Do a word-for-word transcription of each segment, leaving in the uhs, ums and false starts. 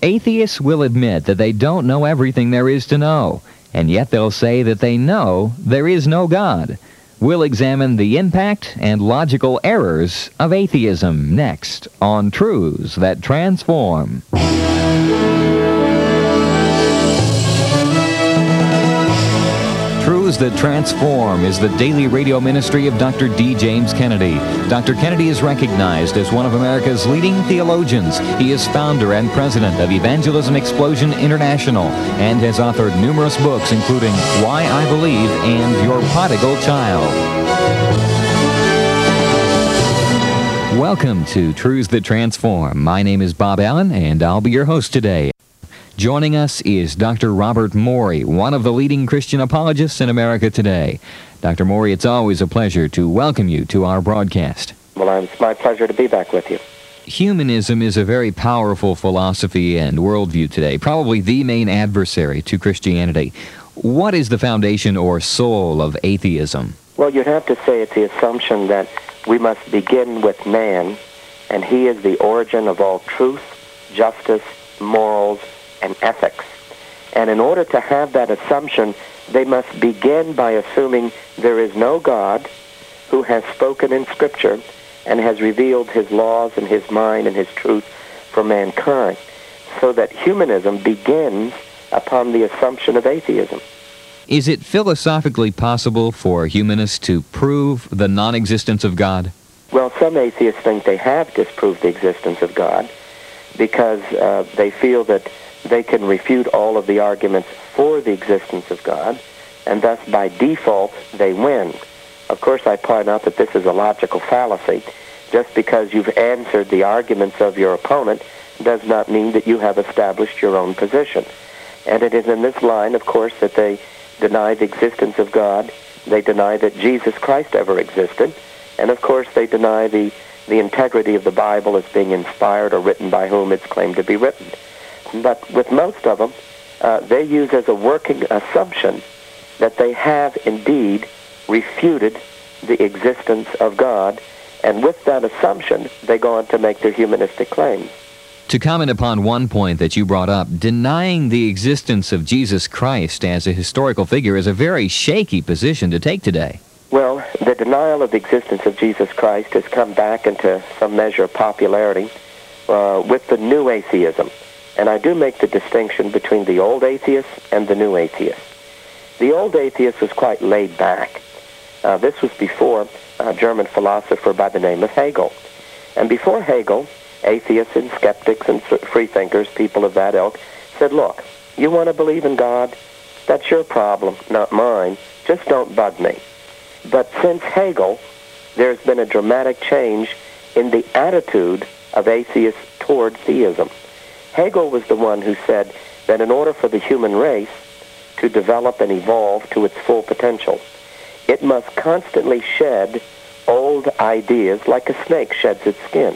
Atheists will admit that they don't know everything there is to know, and yet they'll say that they know there is no God. We'll examine the impact and logical errors of atheism next on Truths That Transform. Truths That Transform is the daily radio ministry of Doctor D. James Kennedy. Doctor Kennedy is recognized as one of America's leading theologians. He is founder and president of Evangelism Explosion International and has authored numerous books, including Why I Believe and Your Prodigal Child. Welcome to Truths That Transform. My name is Bob Allen, and I'll be your host today. Joining us is Doctor Robert Morey, one of the leading Christian apologists in America today. Doctor Morey, it's always a pleasure to welcome you to our broadcast. Well, it's my pleasure to be back with you. Humanism is a very powerful philosophy and worldview today, probably the main adversary to Christianity. What is the foundation or soul of atheism? Well, you'd have to say it's the assumption that we must begin with man, and he is the origin of all truth, justice, morals, and ethics. And in order to have that assumption, they must begin by assuming there is no God who has spoken in Scripture and has revealed his laws and his mind and his truth for mankind, so that humanism begins upon the assumption of atheism. Is it philosophically possible for humanists to prove the non-existence of God? Well, some atheists think they have disproved the existence of God because uh, they feel that they can refute all of the arguments for the existence of God, and thus by default they win. Of course, I point out that this is a logical fallacy. Just because you've answered the arguments of your opponent does not mean that you have established your own position. And it is in this line, of course, that they deny the existence of God, they deny that Jesus Christ ever existed, and of course they deny the, the integrity of the Bible as being inspired or written by whom it's claimed to be written. But with most of them, uh, they use as a working assumption that they have indeed refuted the existence of God, and with that assumption, they go on to make their humanistic claims. To comment upon one point that you brought up, denying the existence of Jesus Christ as a historical figure is a very shaky position to take today. Well, the denial of the existence of Jesus Christ has come back into some measure of popularity uh, with the new atheism. And I do make the distinction between the old atheists and the new atheists. The old atheist was quite laid back. Uh, this was before a German philosopher by the name of Hegel. And before Hegel, atheists and skeptics and freethinkers, people of that ilk, said, look, you want to believe in God? That's your problem, not mine. Just don't bug me. But since Hegel, there's been a dramatic change in the attitude of atheists toward theism. Hegel was the one who said that in order for the human race to develop and evolve to its full potential, it must constantly shed old ideas like a snake sheds its skin.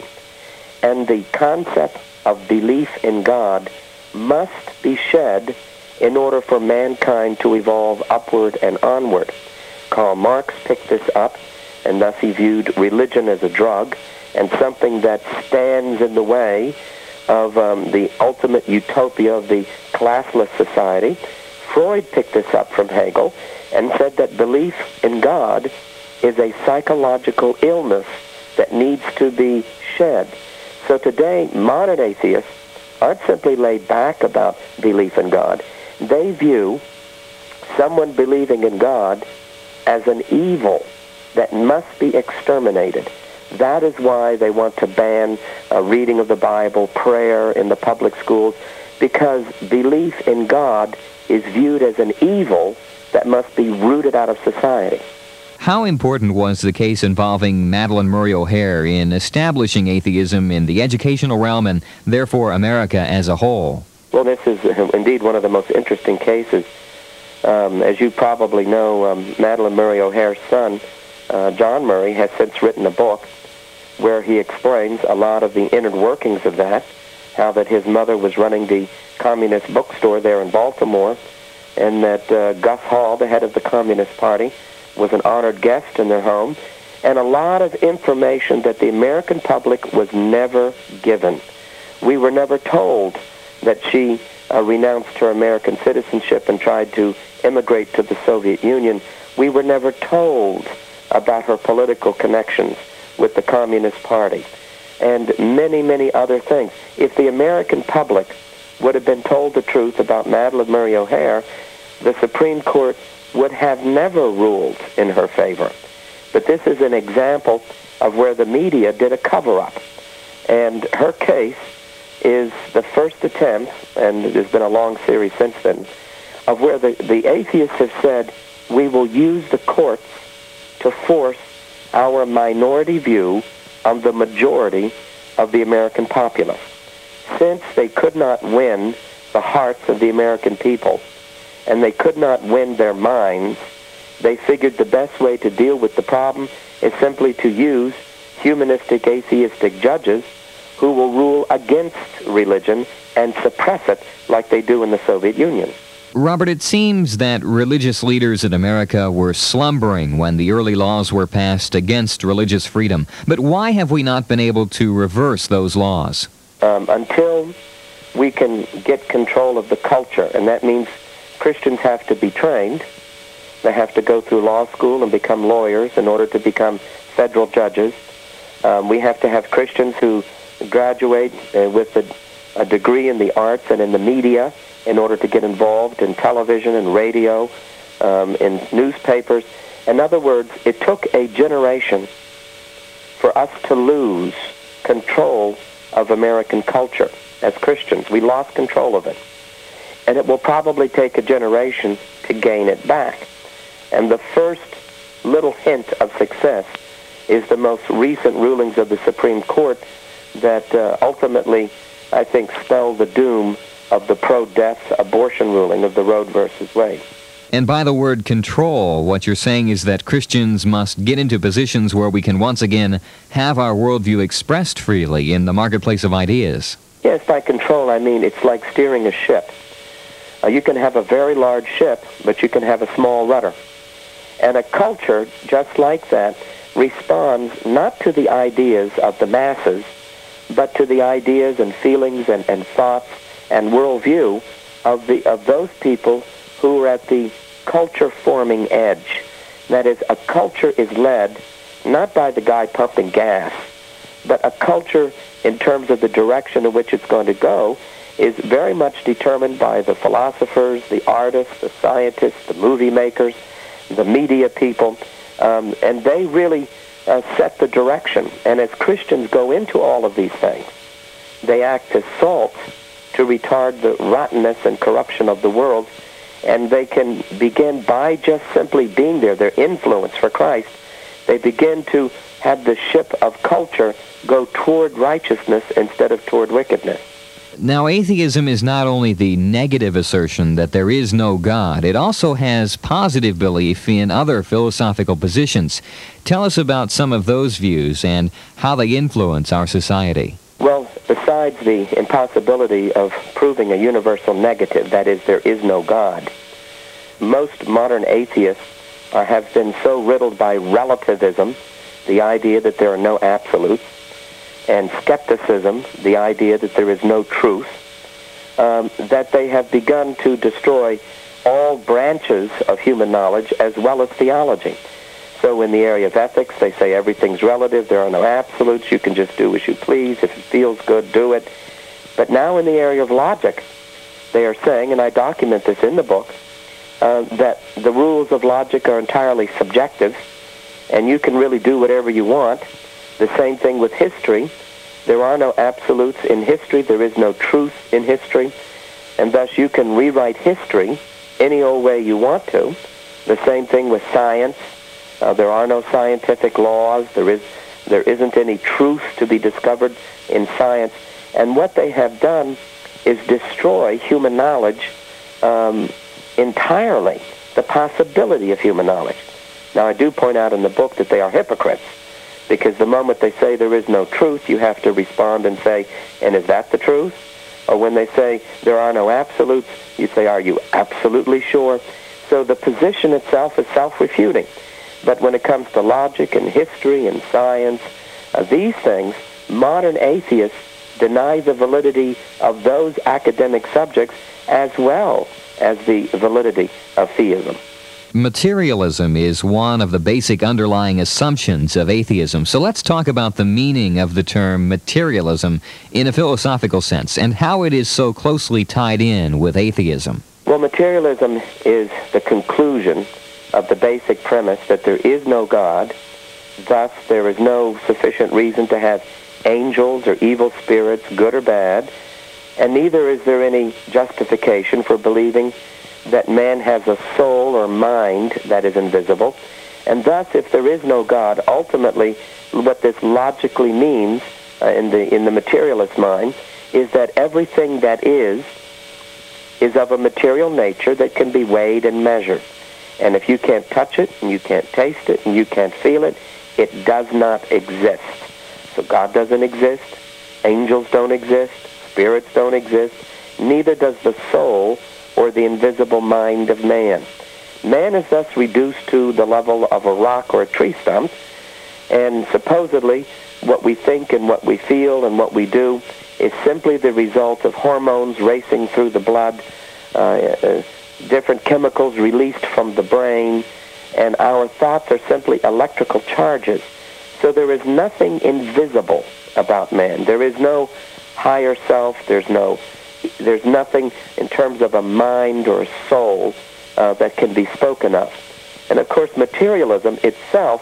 And the concept of belief in God must be shed in order for mankind to evolve upward and onward. Karl Marx picked this up, and thus he viewed religion as a drug and something that stands in the way of um, the ultimate utopia of the classless society. Freud picked this up from Hegel and said that belief in God is a psychological illness that needs to be shed. So today, modern atheists aren't simply laid back about belief in God. They view someone believing in God as an evil that must be exterminated. That is why they want to ban uh, reading of the Bible, prayer in the public schools, because belief in God is viewed as an evil that must be rooted out of society. How important was the case involving Madalyn Murray O'Hair in establishing atheism in the educational realm and therefore America as a whole? Well, this is uh, indeed one of the most interesting cases. Um, as you probably know, um, Madalyn Murray O'Hair's son, uh, John Murray, has since written a book where he explains a lot of the inner workings of that, how that his mother was running the communist bookstore there in Baltimore, and that uh, Gus Hall, the head of the Communist Party, was an honored guest in their home, and a lot of information that the American public was never given. We were never told that she uh, renounced her American citizenship and tried to immigrate to the Soviet Union. We were never told about her political connections with the Communist Party and many, many other things. If the American public would have been told the truth about Madalyn Murray O'Hair, the Supreme Court would have never ruled in her favor. But this is an example of where the media did a cover-up. And her case is the first attempt, and there's been a long series since then, of where the, the atheists have said, we will use the courts to force our minority view on the majority of the American populace. Since they could not win the hearts of the American people, and they could not win their minds, they figured the best way to deal with the problem is simply to use humanistic, atheistic judges who will rule against religion and suppress it like they do in the Soviet Union. Robert, it seems that religious leaders in America were slumbering when the early laws were passed against religious freedom. But why have we not been able to reverse those laws? Um, until we can get control of the culture, and that means Christians have to be trained. They have to go through law school and become lawyers in order to become federal judges. Um, we have to have Christians who graduate uh, with a, a degree in the arts and in the media in order to get involved in television and radio, um, in newspapers. In other words, it took a generation for us to lose control of American culture as Christians. We lost control of it. And it will probably take a generation to gain it back. And the first little hint of success is the most recent rulings of the Supreme Court that uh, ultimately, I think, spell the doom of the pro-death abortion ruling of the Roe versus Wade. And by the word control, what you're saying is that Christians must get into positions where we can once again have our worldview expressed freely in the marketplace of ideas. Yes, by control, I mean it's like steering a ship. Uh, you can have a very large ship, but you can have a small rudder. And a culture, just like that, responds not to the ideas of the masses, but to the ideas and feelings and, and thoughts and worldview of the of those people who are at the culture-forming edge. That is, a culture is led not by the guy pumping gas, but a culture, in terms of the direction in which it's going to go, is very much determined by the philosophers, the artists, the scientists, the movie makers, the media people, um, and they really uh, set the direction. And as Christians go into all of these things, they act as salt to retard the rottenness and corruption of the world, and they can begin by just simply being there, their influence for Christ, they begin to have the ship of culture go toward righteousness instead of toward wickedness. Now, atheism is not only the negative assertion that there is no God, it also has positive belief in other philosophical positions. Tell us about some of those views and how they influence our society. Well, besides the impossibility of proving a universal negative, that is, there is no God, most modern atheists are, have been so riddled by relativism, the idea that there are no absolutes, and skepticism, the idea that there is no truth, um, that they have begun to destroy all branches of human knowledge as well as theology. So in the area of ethics, they say everything's relative, there are no absolutes, you can just do as you please, if it feels good, do it. But now in the area of logic, they are saying, and I document this in the book, uh, that the rules of logic are entirely subjective, and you can really do whatever you want. The same thing with history. There are no absolutes in history. There is no truth in history. And thus you can rewrite history any old way you want to. The same thing with science. Uh, there are no scientific laws. There is, there isn't any truth to be discovered in science. And what they have done is destroy human knowledge um, entirely, the possibility of human knowledge. Now, I do point out in the book that they are hypocrites, because the moment they say there is no truth, you have to respond and say, and is that the truth? Or when they say there are no absolutes, you say, are you absolutely sure? So the position itself is self-refuting. But when it comes to logic and history and science, uh, these things, modern atheists deny the validity of those academic subjects as well as the validity of theism. Materialism is one of the basic underlying assumptions of atheism. So let's talk about the meaning of the term materialism in a philosophical sense and how it is so closely tied in with atheism. Well, materialism is the conclusion of the basic premise that there is no God, thus there is no sufficient reason to have angels or evil spirits, good or bad, and neither is there any justification for believing that man has a soul or mind that is invisible. And thus, if there is no God, ultimately what this logically means uh, in the in the materialist mind is that everything that is is of a material nature that can be weighed and measured. And if you can't touch it, and you can't taste it, and you can't feel it, it does not exist. So God doesn't exist, angels don't exist, spirits don't exist, neither does the soul or the invisible mind of man. Man is thus reduced to the level of a rock or a tree stump, and supposedly what we think and what we feel and what we do is simply the result of hormones racing through the blood, uh, uh, different chemicals released from the brain, and our thoughts are simply electrical charges. So there is nothing invisible about man. There is no higher self, there's no There's nothing in terms of a mind or a soul uh, that can be spoken of. And of course, materialism itself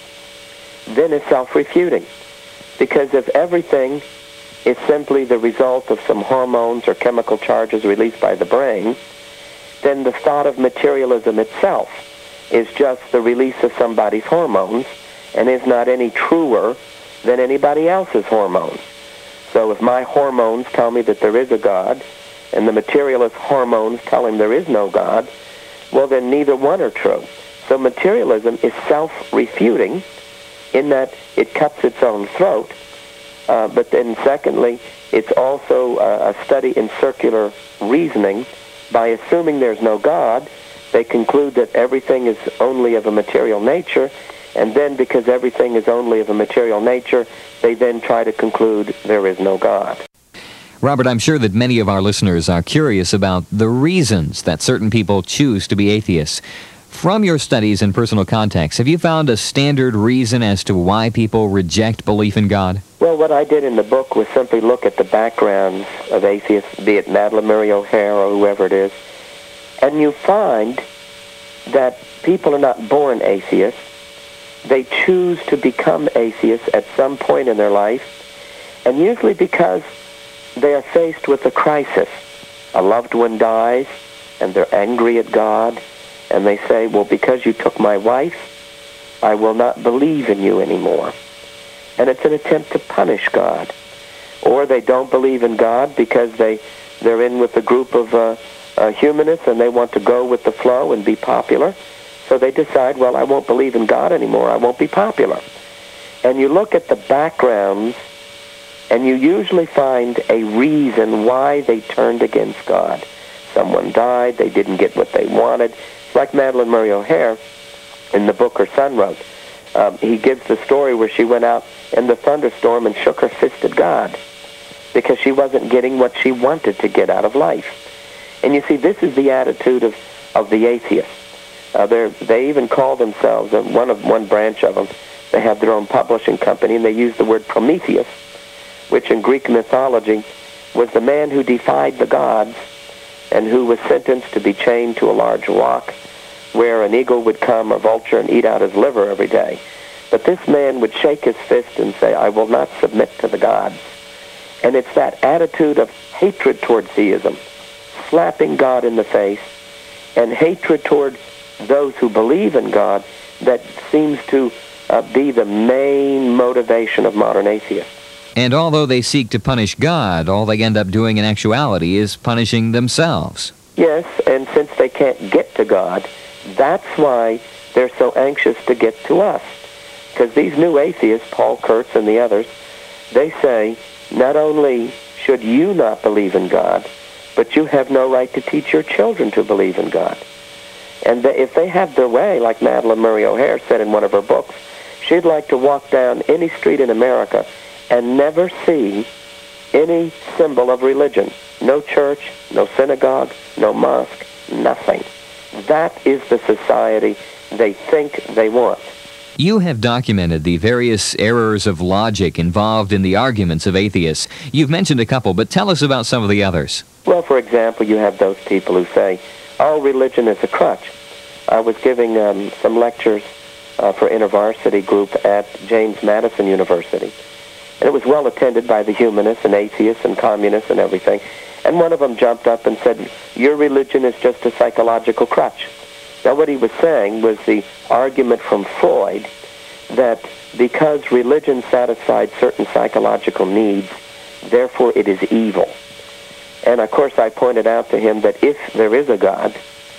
then is self-refuting. Because if everything is simply the result of some hormones or chemical charges released by the brain, then the thought of materialism itself is just the release of somebody's hormones and is not any truer than anybody else's hormones. So if my hormones tell me that there is a God, and the materialist hormones tell him there is no God, well, then neither one are true. So materialism is self-refuting in that it cuts its own throat, uh, but then secondly, it's also uh, a study in circular reasoning. By assuming there's no God, they conclude that everything is only of a material nature, and then because everything is only of a material nature, they then try to conclude there is no God. Robert, I'm sure that many of our listeners are curious about the reasons that certain people choose to be atheists. From your studies and personal contacts, have you found a standard reason as to why people reject belief in God? Well, what I did in the book was simply look at the backgrounds of atheists, be it Madeline Murray O'Hair or whoever it is, and you find that people are not born atheists. They choose to become atheists at some point in their life, and usually because they are faced with a crisis. A loved one dies, and they're angry at God, and they say, well, because you took my wife, I will not believe in you anymore. And it's an attempt to punish God. Or they don't believe in God because they, they're in with a group of uh, uh, humanists, and they want to go with the flow and be popular. So they decide, well, I won't believe in God anymore. I won't be popular. And you look at the backgrounds, and you usually find a reason why they turned against God. Someone died. They didn't get what they wanted. It's like Madeline Murray O'Hair in the book her son wrote. Um, he gives the story where she went out in the thunderstorm and shook her fist at God because she wasn't getting what she wanted to get out of life. And you see, this is the attitude of, of the atheists. Uh, they even call themselves, uh, one of one branch of them, they have their own publishing company, and they use the word Prometheus, which in Greek mythology was the man who defied the gods and who was sentenced to be chained to a large rock where an eagle would come, a vulture, and eat out his liver every day. But this man would shake his fist and say, I will not submit to the gods. And it's that attitude of hatred toward theism, slapping God in the face, and hatred toward those who believe in God that seems to uh, be the main motivation of modern atheists. And although they seek to punish God, all they end up doing in actuality is punishing themselves. Yes, and since they can't get to God, that's why they're so anxious to get to us. Because these new atheists, Paul Kurtz and the others, they say, not only should you not believe in God, but you have no right to teach your children to believe in God. And they, if they have their way, like Madeline Murray O'Hair said in one of her books, she'd like to walk down any street in America and never see any symbol of religion. No church, no synagogue, no mosque, nothing. That is the society they think they want. You have documented the various errors of logic involved in the arguments of atheists. You've mentioned a couple, but tell us about some of the others. Well, for example, you have those people who say, oh, religion is a crutch. I was giving um, some lectures uh, for InterVarsity group at James Madison University. And it was well attended by the humanists and atheists and communists and everything. And one of them jumped up and said, your religion is just a psychological crutch. Now, what he was saying was the argument from Freud that because religion satisfied certain psychological needs, therefore it is evil. And, of course, I pointed out to him that if there is a God,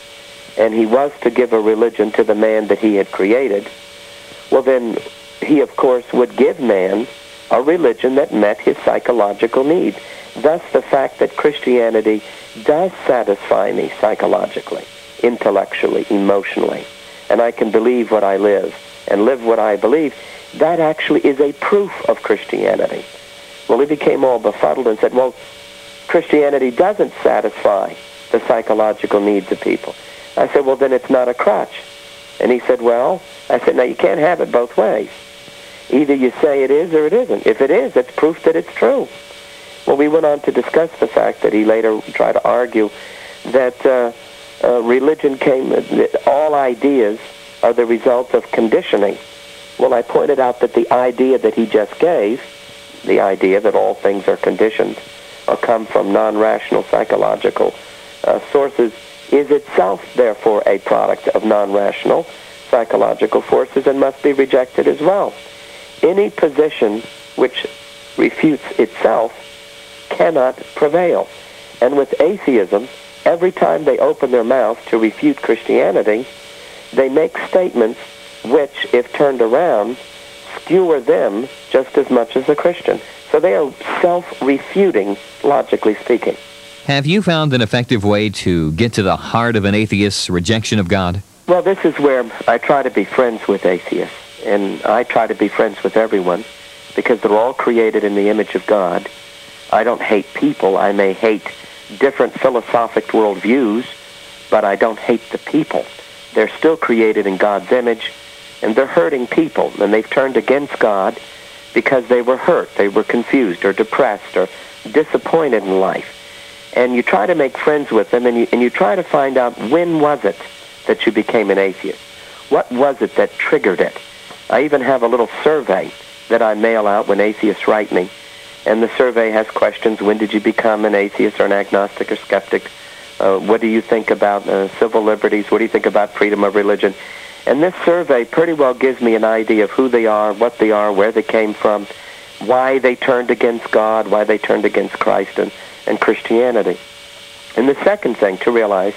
and he was to give a religion to the man that he had created, well, then he, of course, would give man a religion that met his psychological needs. Thus, the fact that Christianity does satisfy me psychologically, intellectually, emotionally, and I can believe what I live and live what I believe, that actually is a proof of Christianity. Well, he became all befuddled and said, well, Christianity doesn't satisfy the psychological needs of people. I said, well, then it's not a crutch. And he said, well, I said, now you can't have it both ways. Either you say it is or it isn't. If it is, it's proof that it's true. Well, we went on to discuss the fact that he later tried to argue that uh, uh, religion came, that all ideas are the result of conditioning. Well, I pointed out that the idea that he just gave, the idea that all things are conditioned or come from non-rational psychological uh, sources, is itself, therefore, a product of non-rational psychological forces and must be rejected as well. Any position which refutes itself cannot prevail. And with atheism, every time they open their mouth to refute Christianity, they make statements which, if turned around, skewer them just as much as the Christian. So they are self-refuting, logically speaking. Have you found an effective way to get to the heart of an atheist's rejection of God? Well, this is where I try to be friends with atheists, and I try to be friends with everyone, because they're all created in the image of God. I don't hate people. I may hate different philosophic worldviews, but I don't hate the people. They're still created in God's image, and they're hurting people, and they've turned against God because they were hurt, they were confused or depressed or disappointed in life. And you try to make friends with them, and you, and you try to find out, when was it that you became an atheist? What was it that triggered it? I even have a little survey that I mail out when atheists write me, and the survey has questions: when did you become an atheist or an agnostic or skeptic? Uh, what do you think about uh, civil liberties? What do you think about freedom of religion? And this survey pretty well gives me an idea of who they are, what they are, where they came from, why they turned against God, why they turned against Christ and, and Christianity. And the second thing to realize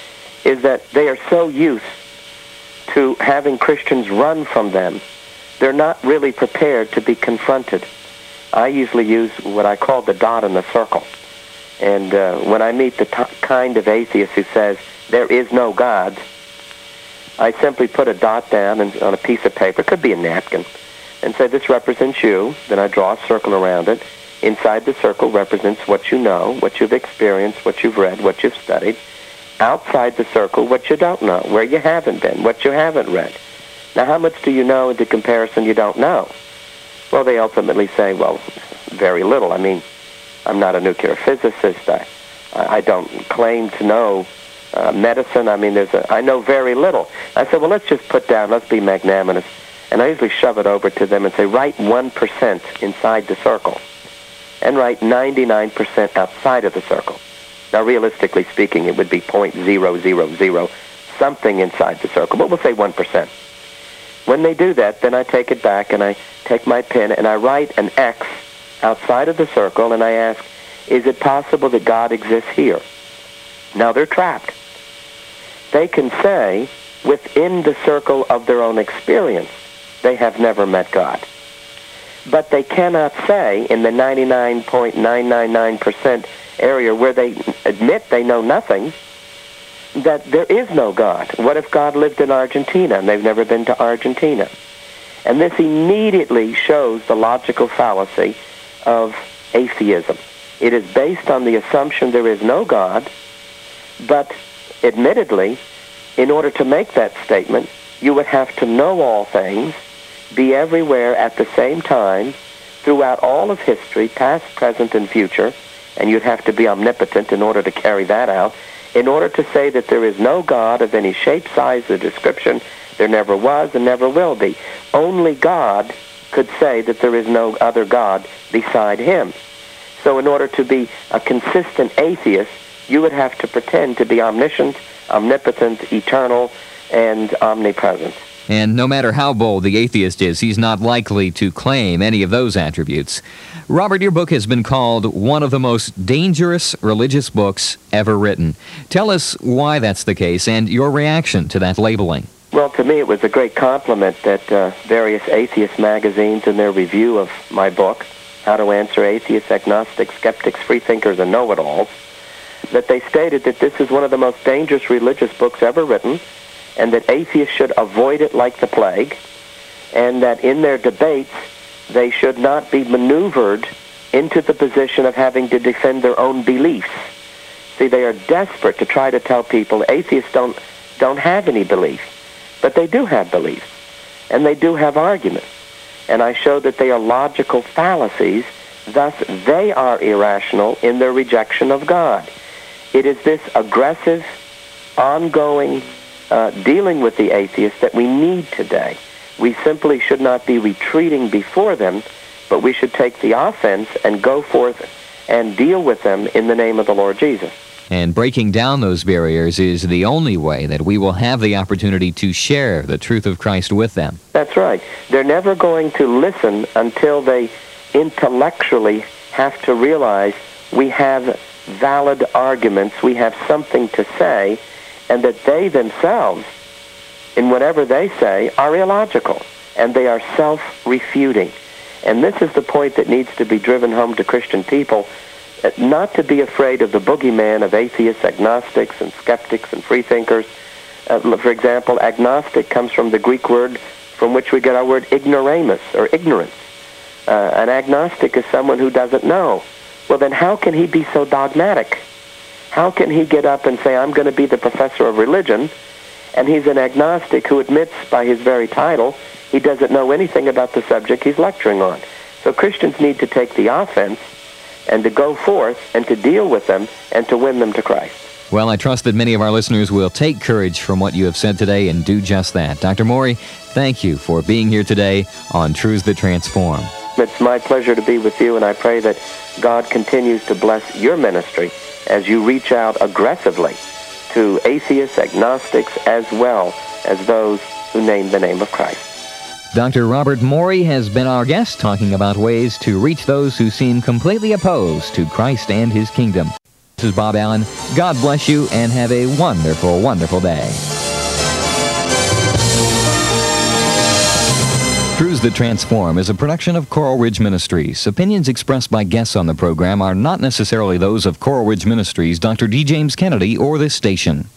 is that they are so used to having Christians run from them, they're not really prepared to be confronted. I usually use what I call the dot in the circle. And uh, when I meet the t- kind of atheist who says, there is no God, I simply put a dot down and, on a piece of paper, it could be a napkin, and say, this represents you. Then I draw a circle around it. Inside the circle represents what you know, what you've experienced, what you've read, what you've studied. Outside the circle, what you don't know, where you haven't been, what you haven't read. Now, how much do you know in the comparison you don't know? Well, they ultimately say, well, very little. I mean, I'm not a nuclear physicist. I, I don't claim to know uh, medicine. I mean, there's a, I know very little. I said, well, let's just put down, let's be magnanimous. And I usually shove it over to them and say, write one percent inside the circle and write ninety-nine percent outside of the circle. Now, realistically speaking, it would be zero point zero zero zero something inside the circle, but we'll say one percent. When they do that, then I take it back and I take my pen and I write an X outside of the circle, and I ask, is it possible that God exists here? Now, they're trapped. They can say, within the circle of their own experience, they have never met God. But they cannot say, in the ninety-nine point nine nine nine percent area where they admit they know nothing, that there is no God. What if God lived in Argentina and they've never been to Argentina? And this immediately shows the logical fallacy of atheism. It is based on the assumption there is no God, but admittedly, in order to make that statement, you would have to know all things, be everywhere at the same time, throughout all of history, past, present, and future, and you'd have to be omnipotent in order to carry that out. In order to say that there is no God of any shape, size, or description, there never was and never will be. Only God could say that there is no other God beside him. So in order to be a consistent atheist, you would have to pretend to be omniscient, omnipotent, eternal, and omnipresent. And no matter how bold the atheist is, he's not likely to claim any of those attributes. Robert, your book has been called one of the most dangerous religious books ever written. Tell us why that's the case and your reaction to that labeling. Well, to me it was a great compliment that uh, various atheist magazines in their review of my book, How to Answer Atheists, Agnostics, Skeptics, Freethinkers, and Know-It-Alls, that they stated that this is one of the most dangerous religious books ever written, and that atheists should avoid it like the plague, and that in their debates they should not be maneuvered into the position of having to defend their own beliefs. See, they are desperate to try to tell people atheists don't, don't have any belief, but they do have beliefs, and they do have arguments. And I show that they are logical fallacies, thus they are irrational in their rejection of God. It is this aggressive, ongoing uh, dealing with the atheists that we need today. We simply should not be retreating before them, but we should take the offense and go forth and deal with them in the name of the Lord Jesus. And breaking down those barriers is the only way that we will have the opportunity to share the truth of Christ with them. That's right. They're never going to listen until they intellectually have to realize we have valid arguments, we have something to say, and that they themselves, in whatever they say, are illogical, and they are self-refuting. And this is the point that needs to be driven home to Christian people, not to be afraid of the boogeyman of atheists, agnostics, and skeptics, and freethinkers. Uh, for example, agnostic comes from the Greek word from which we get our word ignoramus, or ignorance. Uh, an agnostic is someone who doesn't know. Well, then how can he be so dogmatic? How can he get up and say, I'm going to be the professor of religion, and he's an agnostic who admits by his very title he doesn't know anything about the subject he's lecturing on? So Christians need to take the offense and to go forth and to deal with them and to win them to Christ. Well, I trust that many of our listeners will take courage from what you have said today and do just that. Doctor Morey, thank you for being here today on Truths That Transform. It's my pleasure to be with you, and I pray that God continues to bless your ministry as you reach out aggressively to atheists, agnostics, as well as those who name the name of Christ. Doctor Robert Morey has been our guest, talking about ways to reach those who seem completely opposed to Christ and his kingdom. This is Bob Allen. God bless you and have a wonderful, wonderful day. Truths That Transform is a production of Coral Ridge Ministries. Opinions expressed by guests on the program are not necessarily those of Coral Ridge Ministries, Doctor D. James Kennedy, or this station.